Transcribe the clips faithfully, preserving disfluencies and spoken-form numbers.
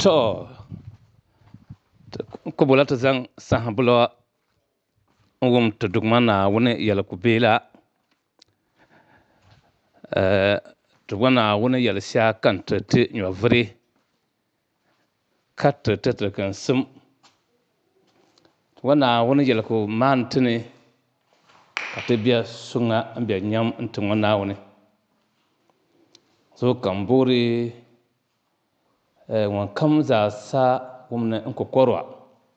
To ko bola ta zang sahablo ngum to dugma na woni yala ku bela eh to wana woni yala sha kan ta ti nyovre kat ta ta kan sum wana woni yala ku man tini ate biya sunga biya nyam nti wana woni so kamburi eh wan kam za sa wumna nko korwa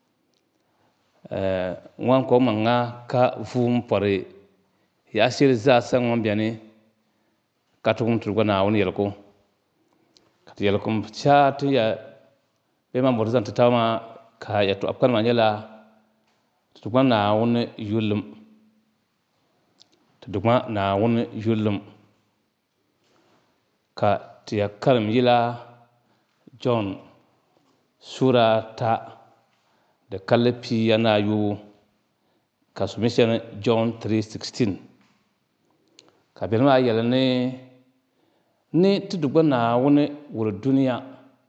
eh wan ko manga ka vum pare ya shir za san wan biani katum tu gona woni yelko kat yelkum cha tu ya be ma morzan ta tama ka ya to afkan manyala tu gona woni yulum tu dugma na woni yulum ka tiya karam yila John sura ta da kalafi yana yu kasumishana John three sixteen ka bilma yala ne ne tudugba na wani wuri duniya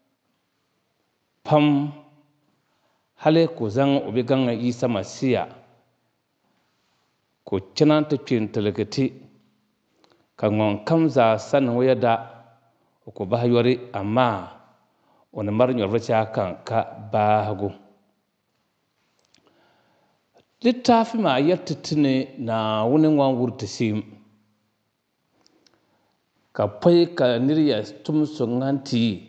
pam hale ko zan obi ganga Isa Masiya ko cina ta kin talakati kan ngon kamza san waya da ko bahayori amma wani mar nyorva cha kan ka bahago littafi ma yattitine na wani wan wurta sim ka pai ka nirya tum sunganti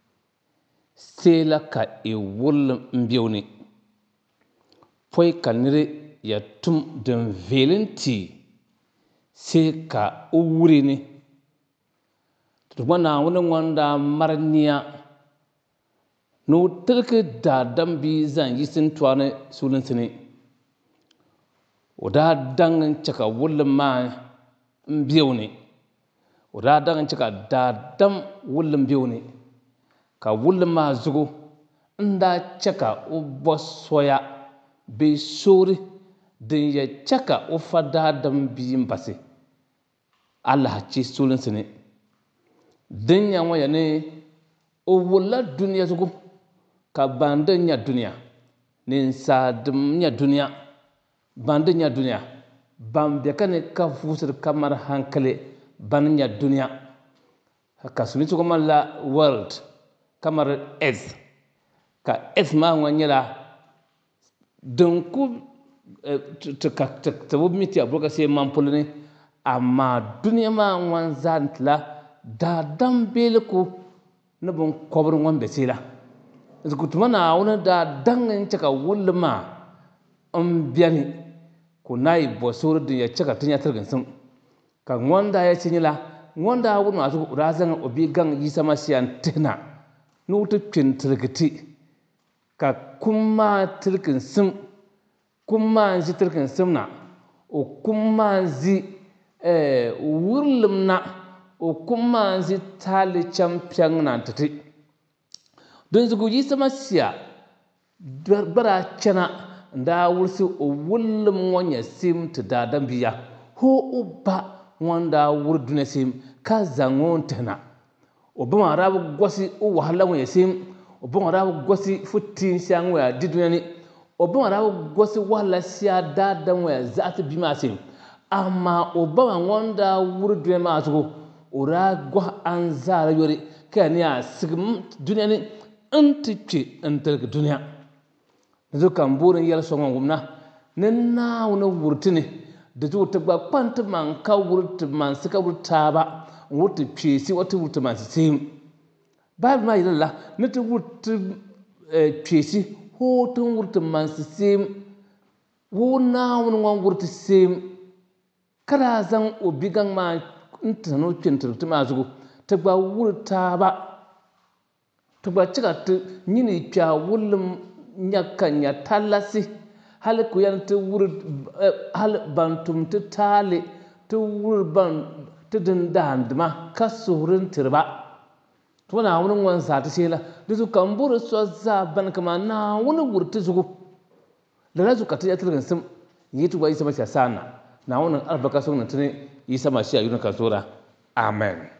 sela ka e wul mbioni pai ka nire ya tum den velinti se ka uwuri ni to wana wani wanda marniya no tilke da dambi zan yisin tuwane sulun sini oda dangin caka wulin ma mbiyo ne oda dangin caka da dam wulin biyo ne ka wulin ma zugo inda caka ubo soya bai sori din ya caka ufa da dambi mbasi Allah ci sulun sini din ya waya ne o wula duniya zugo ka bandin ya duniya nin sadim ya duniya bandin ya duniya ban be kane ka fusir kamar hankali ban ya duniya ka suni to kamar la world kamar earth ka earth ma wanyala don ku to ka to miti abroka sai man fulne amma duniya ma wan zantla da dambele ko na bon kobr wan be sila zukutuma na wani da dangin cika wulma an biyani ku nayi bosor da ya cika tun ya targin sun kan wanda ya cinye la wanda wani masu razan obi gan yi sama siyan tana nutu kin targiti ka kuma targin sun kuma ji targin sun na o kuma ji wurlum na o kuma ji tali champion na tati don zugu yi sama siya bara cana da wursi o wullum wanya sim ta dadan biya ho uba wanda wurduna sim ka zangon tana oba ma rabu gosi o wahala wanya sim oba ma rabu gosi futin siyan waya diduna ni oba ma rabu gosi wahala siya dadan waya zata bi ma sim amma oba ma wanda wurduna ma zugo ora go an zara yori kai ne a sigm duniya ni anti ce antarka duniya zo kan burin yar songon gumna nan na wani wurti ne da zo ta ba kwanta man ka wurti man suka wurta ba wurti ce si wata wurti man sai ba ma yi lalla na ta wurti ce si hotun wurti man sai wo na wani wan wurti sai kada zan obigan ma intano kintirti ma zugo ta ba wurta ba to ba cika ta yini kya wulum nyakan ya talasi hal ku yan ta wur hal bantum ta tale ta wur ban ta dindandma kasurin tirba to na wani wan sa ta shela da su kan buru so za ban kama na wani wurti zugo da razu ka ta ya tilgan sim yi to bai sama sana na wannan albaka sun tune yi sama shi a yunan kasura amen